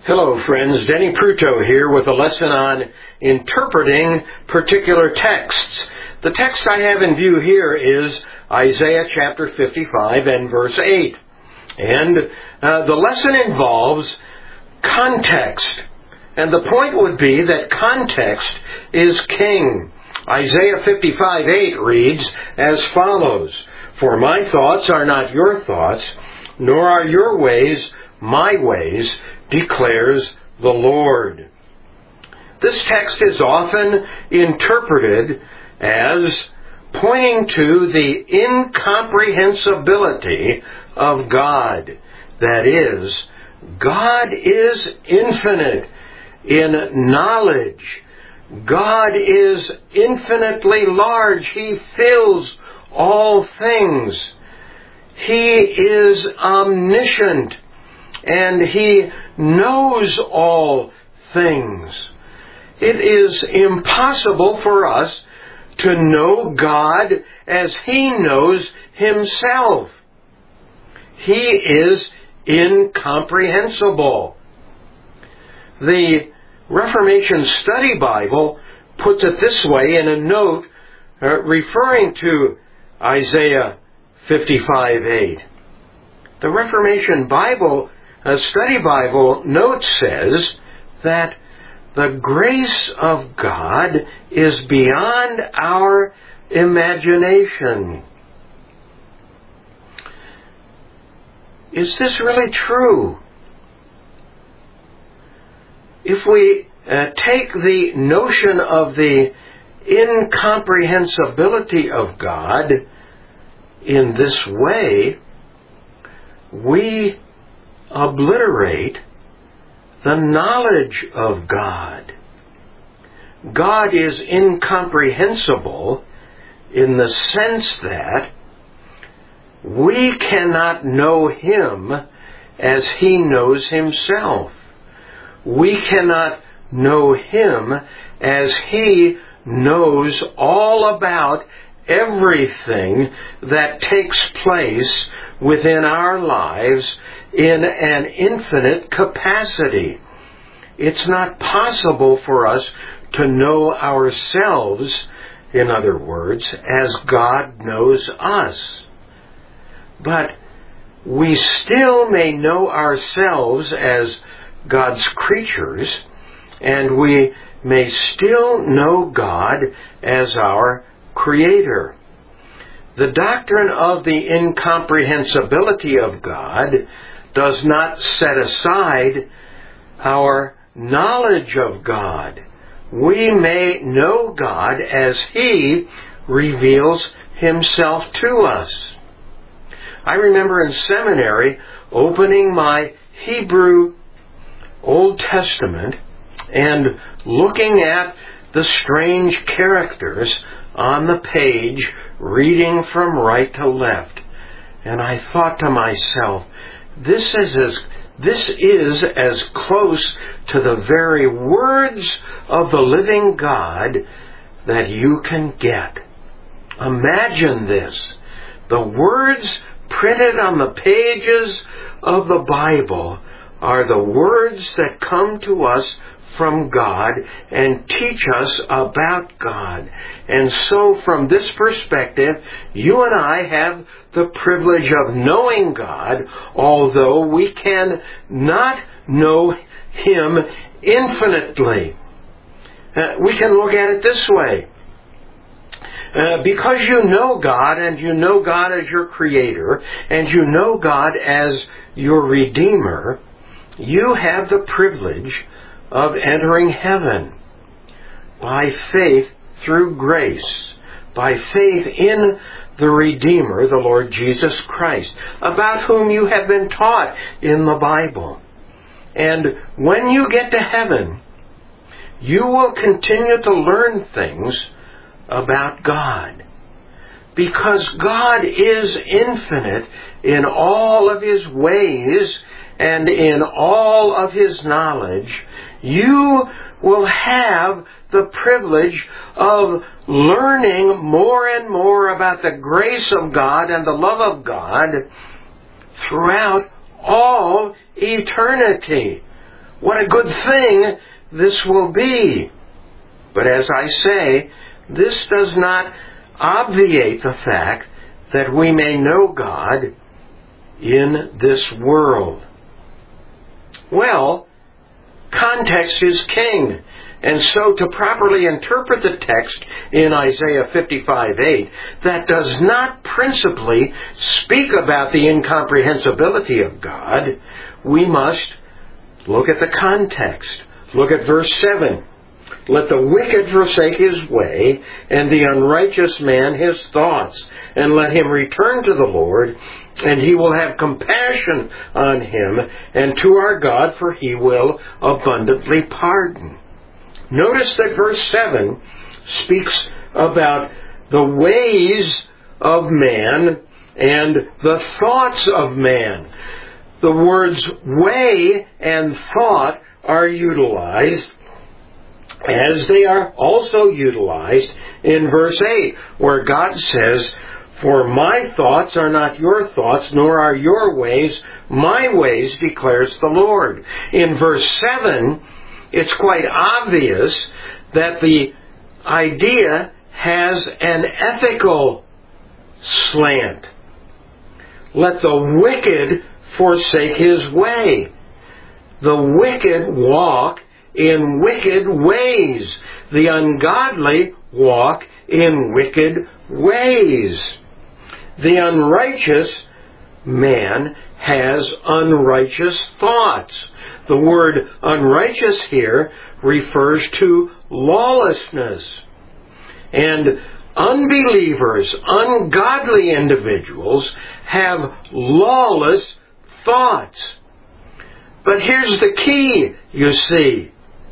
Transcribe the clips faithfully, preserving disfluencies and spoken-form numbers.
Hello friends, Denny Pruto here with a lesson on interpreting particular texts. The text I have in view here is Isaiah chapter fifty-five and verse eight. And uh, the lesson involves context. And the point would be that context is king. Isaiah fifty-five eight reads as follows, "For my thoughts are not your thoughts, nor are your ways my ways, declares the Lord." This text is often interpreted as pointing to the incomprehensibility of God. That is, God is infinite in knowledge. God is infinitely large. He fills all things. He is omniscient, and He knows all things. It is impossible for us to know God as He knows Himself. He is incomprehensible. The Reformation Study Bible puts it this way in a note uh, referring to Isaiah fifty-five eight. The Reformation Bible A Study Bible note says that the grace of God is beyond our imagination. Is this really true? If we uh, take the notion of the incomprehensibility of God in this way, we obliterate the knowledge of God. God is incomprehensible in the sense that we cannot know Him as He knows Himself. We cannot know Him as He knows all about everything that takes place within our lives in an infinite capacity. It's not possible for us to know ourselves, in other words, as God knows us. But we still may know ourselves as God's creatures, and we may still know God as our Creator. The doctrine of the incomprehensibility of God does not set aside our knowledge of God. We may know God as He reveals Himself to us. I remember in seminary opening my Hebrew Old Testament and looking at the strange characters on the page, reading from right to left. And I thought to myself, this is as this is as close to the very words of the living God that you can get. Imagine this. The words printed on the pages of the Bible are the words that come to us from God and teach us about God. And so from this perspective, you and I have the privilege of knowing God, although we can not know Him infinitely. Uh, we can look at it this way. Uh, because you know God, and you know God as your Creator, and you know God as your Redeemer, you have the privilege of entering heaven by faith through grace, by faith in the Redeemer, the Lord Jesus Christ, about whom you have been taught in the Bible. And when you get to heaven, you will continue to learn things about God. Because God is infinite in all of His ways and in all of His knowledge, you will have the privilege of learning more and more about the grace of God and the love of God throughout all eternity. what a good thing this will be. But as I say, this does not obviate the fact that we may know God in this world. Well, context is king. And so to properly interpret the text in Isaiah fifty-five eight, that does not principally speak about the incomprehensibility of God, we must look at the context. Look at verse seven. Let the wicked forsake his way, and the unrighteous man his thoughts, and let him return to the Lord, and he will have compassion on him, and to our God, for he will abundantly pardon. Notice that verse seven speaks about the ways of man and the thoughts of man. The words way and thought are utilized, as they are also utilized in verse eight, where God says, for my thoughts are not your thoughts, nor are your ways my ways, declares the Lord. In verse seven, it's quite obvious that the idea has an ethical slant. Let the wicked forsake his way. The wicked walk in wicked ways. The ungodly walk in wicked ways. The unrighteous man has unrighteous thoughts. The word unrighteous here refers to lawlessness. And unbelievers, ungodly individuals have lawless thoughts. But here's the key, you see.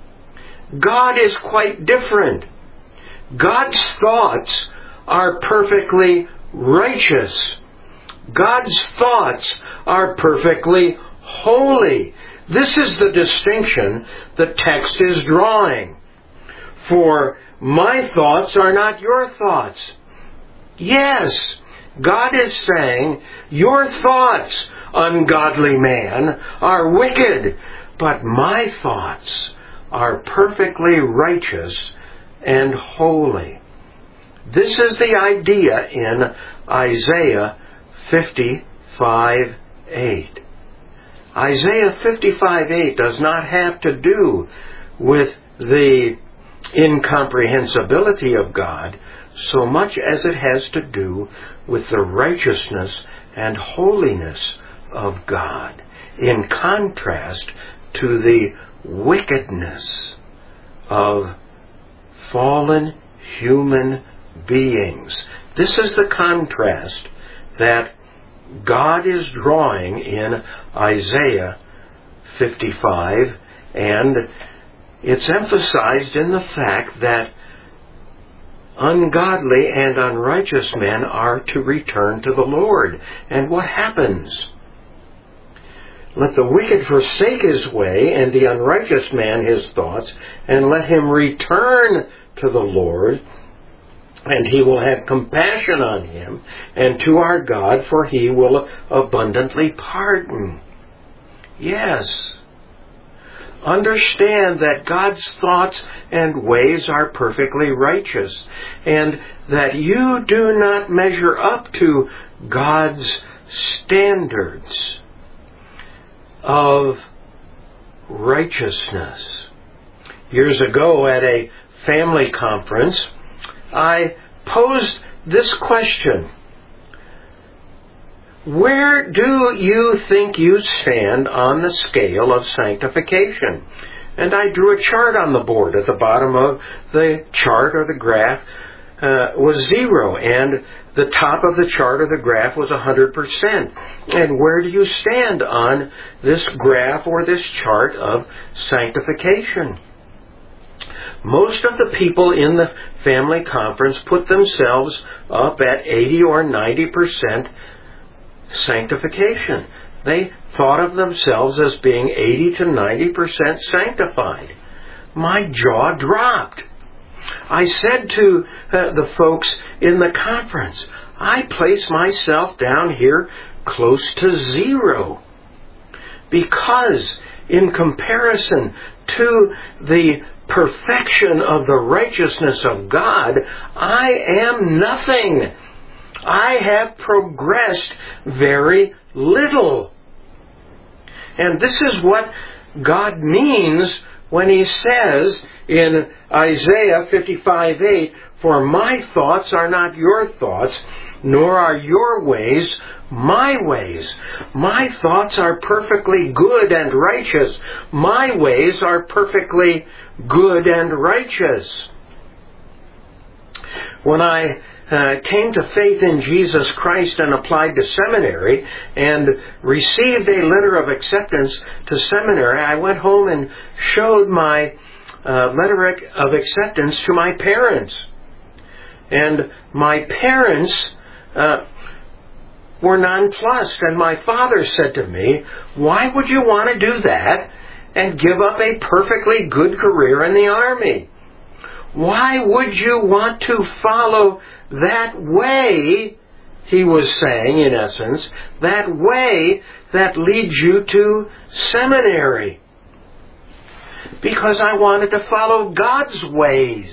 God is quite different. God's thoughts are perfectly righteous. God's thoughts are perfectly holy. This is the distinction the text is drawing. For my thoughts are not your thoughts. Yes, God is saying, your thoughts, ungodly man, are wicked, but my thoughts are perfectly righteous and holy. This is the idea in Isaiah fifty-five eight. Isaiah fifty-five eight does not have to do with the incomprehensibility of God so much as it has to do with the righteousness and holiness of God, in contrast to the wickedness of fallen human beings. This is the contrast that God is drawing in Isaiah fifty-five, and it's emphasized in the fact that ungodly and unrighteous men are to return to the Lord. And what happens? Let the wicked forsake his way, and the unrighteous man his thoughts, and let him return to the Lord, and he will have compassion on him, and to our God, for he will abundantly pardon. Yes. Understand that God's thoughts and ways are perfectly righteous, and that you do not measure up to God's standards of righteousness. Years ago at a family conference, I posed this question: where do you think you stand on the scale of sanctification? And I drew a chart on the board. At the bottom of the chart or the graph uh, was zero, and the top of the chart or the graph was one hundred percent. And where do you stand on this graph or this chart of sanctification? Most of the people in the family conference put themselves up at eighty or ninety percent sanctification. They thought of themselves as being eighty to ninety percent sanctified. My jaw dropped. I said to uh, the folks in the conference, I place myself down here close to zero. Because in comparison to the perfection of the righteousness of God, I am nothing. I have progressed very little. And this is what God means when He says in Isaiah fifty-five eight, "For my thoughts are not your thoughts, nor are your ways my ways. My thoughts are perfectly good and righteous. My ways are perfectly good and righteous." When I uh, came to faith in Jesus Christ and applied to seminary and received a letter of acceptance to seminary, I went home and showed my uh, letter of acceptance to my parents. And my parents uh, were nonplussed. And my father said to me, "Why would you want to do that and give up a perfectly good career in the Army? Why would you want to follow that way," he was saying, in essence, "that way that leads you to seminary?" Because I wanted to follow God's ways.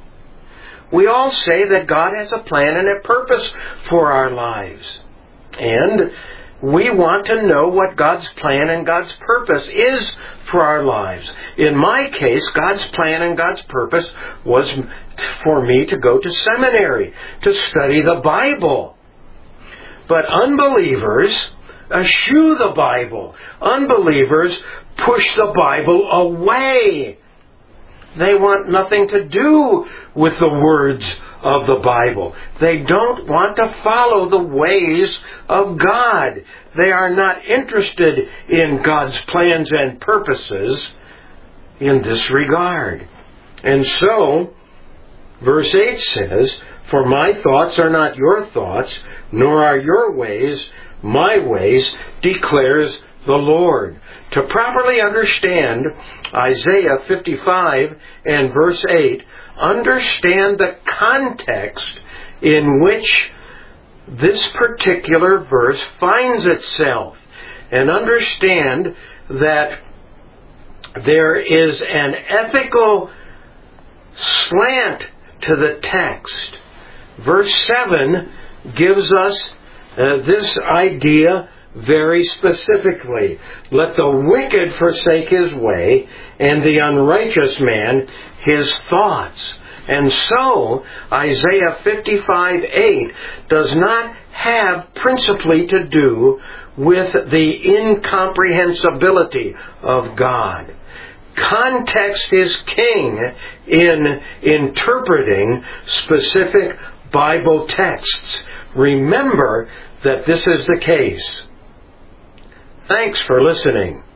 We all say that God has a plan and a purpose for our lives. And we want to know what God's plan and God's purpose is for our lives. In my case, God's plan and God's purpose was for me to go to seminary, to study the Bible. But unbelievers eschew the Bible. Unbelievers push the Bible away. They want nothing to do with the words of the Bible. They don't want to follow the ways of God. They are not interested in God's plans and purposes in this regard. And so, verse eight says, "For my thoughts are not your thoughts, nor are your ways my ways, declares the Lord." To properly understand Isaiah fifty-five and verse eight, understand the context in which this particular verse finds itself, and understand that there is an ethical slant to the text. Verse seven gives us uh, this idea very specifically. "Let the wicked forsake his way, and the unrighteous man his thoughts." And so, Isaiah fifty-five eight does not have principally to do with the incomprehensibility of God. Context is king in interpreting specific Bible texts. Remember that this is the case. Thanks for listening.